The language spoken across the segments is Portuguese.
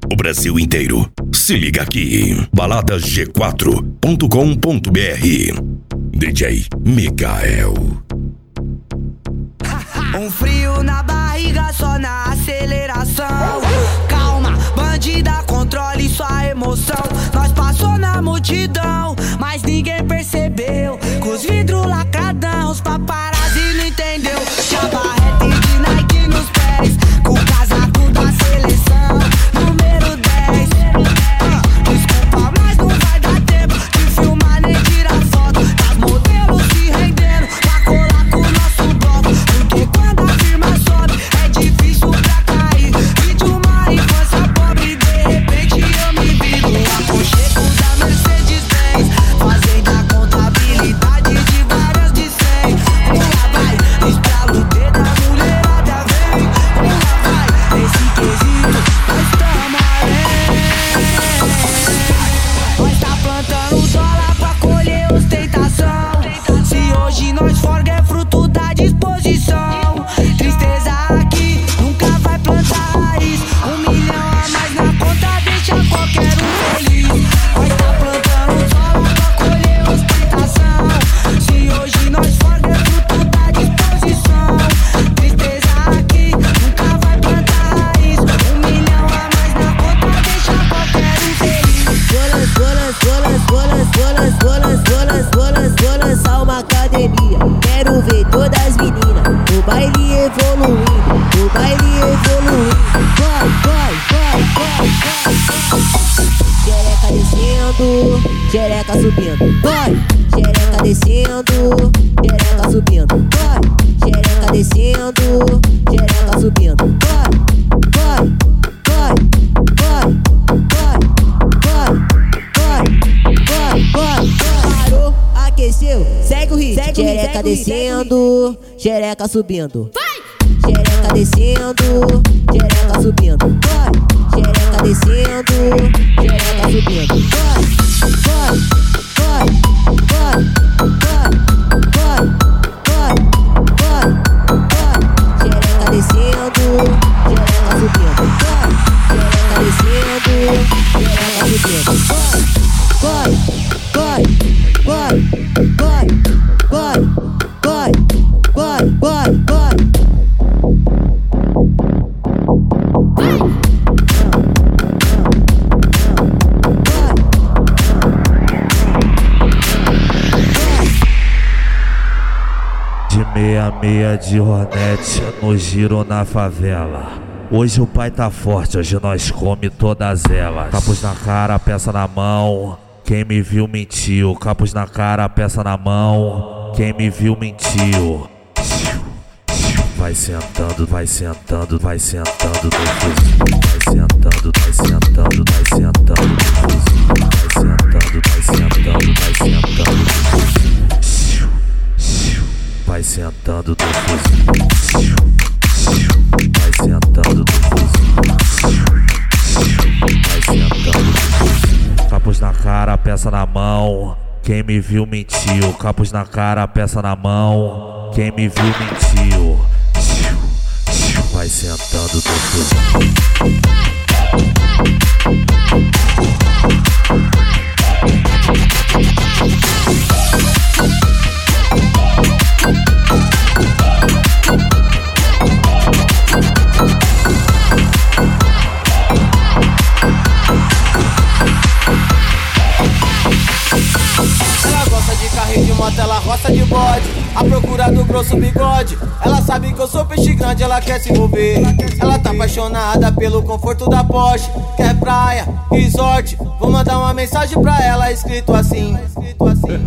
O Brasil inteiro. Se liga aqui. baladasg4.com.br. DJ Mikael. Um frio na barriga, só na aceleração. Calma, bandida, controle sua emoção. Nós passou na multidão, mas ninguém percebeu. Com os vidros lacradão, os paparazzi não entendeu. Tinha barrete de Nike nos pés, com o casaco da seleção, número 10. Desculpa, mas não vai dar tempo de filmar nem tirar foto. As modelos se rendendo pra colar com o nosso bloco. Porque quando a firma sobe, é difícil pra cair. Vi de uma infância pobre, de repente eu me vi no aconchego da Mercedes-Benz, fazendo a contabilidade de várias de 100. Lá vai, estrala o dedo, a mulherada vem. Lá vai, nesse quesito, nós tamo além. Nós tá plantando dólar pra colher ostentação. Se hoje nós forga é fruto da disposição. Tristeza aqui nunca vai plantar raiz. 1 milhão a mais na conta deixa qualquer um feliz. Nós tá plantando dólar pra colher ostentação. Se hoje nós forga é fruto da disposição. Tristeza aqui nunca vai plantar raiz. 1 milhão a mais na conta deixa qualquer um feliz. Vou lançar uma academia. Quero ver todas as meninas no baile evoluindo, no baile evoluindo. Vai. Xereca descendo, xereca subindo. Vai, xereca descendo, xereca subindo. Vai, xereca descendo, xereca subindo. Vai. Parou, aqueceu, segue o ritmo. Xereca descendo, xereca subindo. Vai! Xereca descendo, xereca subindo. Vai! Xereca descendo, xereca subindo. Vai! Xereca descendo, xereca subindo. Vai! Xereca descendo, xereca subindo. Vai! De meia de Hornet no giro na favela. Hoje o pai tá forte, hoje nós come todas elas. Capuz na cara, peça na mão. Quem me viu mentiu. Capuz na cara, peça na mão. Quem me viu mentiu. Vai sentando, vai sentando, vai sentando no fuzil. Vai sentando, vai sentando, vai sentando no fuzil. Vai sentando, vai sentando, vai sentando no fuzil. Vai sentando no fuzil. Vai sentando no fuzil. Vai sentando no fuzil. Capuz na cara, peça na mão. Quem me viu mentiu. Capuz na cara, peça na mão. Quem me viu mentiu. Vai sentando no fuzil. Ela gosta de carrinho de moto, ela roça de bode, à procura do grosso bigode. Ela sabe que eu sou peixe grande, ela quer se envolver. Ela tá apaixonada pelo conforto da Porsche. Quer praia, resort. Vou mandar uma mensagem pra ela, escrito assim. Escrito assim,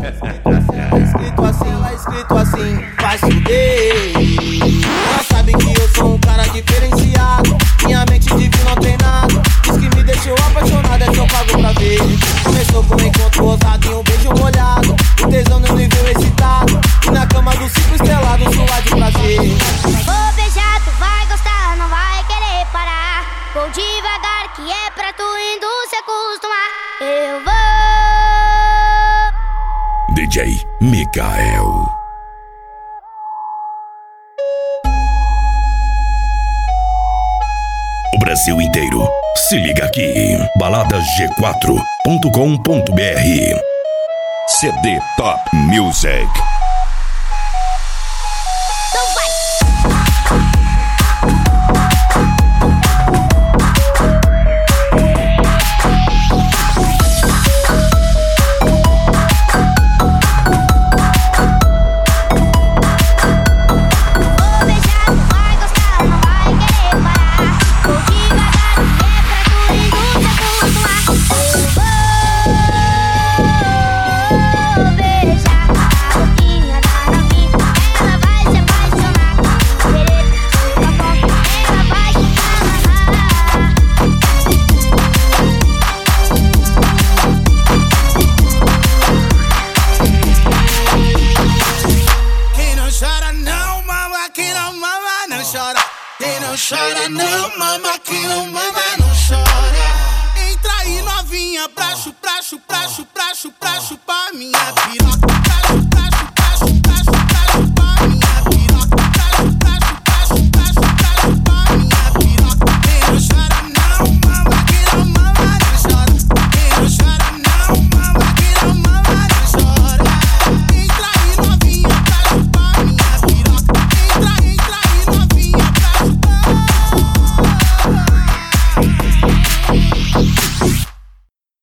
vai fuder. Ela sabe que eu sou um cara diferenciado. Minha mente de vilão treinado. Diz que me deixou apaixonada, é que eu pago pra ver. Começou com um encontro ousado e um beijo molhado. O tesão no nível excitado. E na cama do 5 estrelado, suar de prazer. Vou beijar, tu vai gostar, não vai querer parar. Vou devagar, que é pra tu indo se acostumar. Eu vou. DJ Mikael. O Brasil inteiro Se liga aqui, baladasg4.com.br. CD Top Music.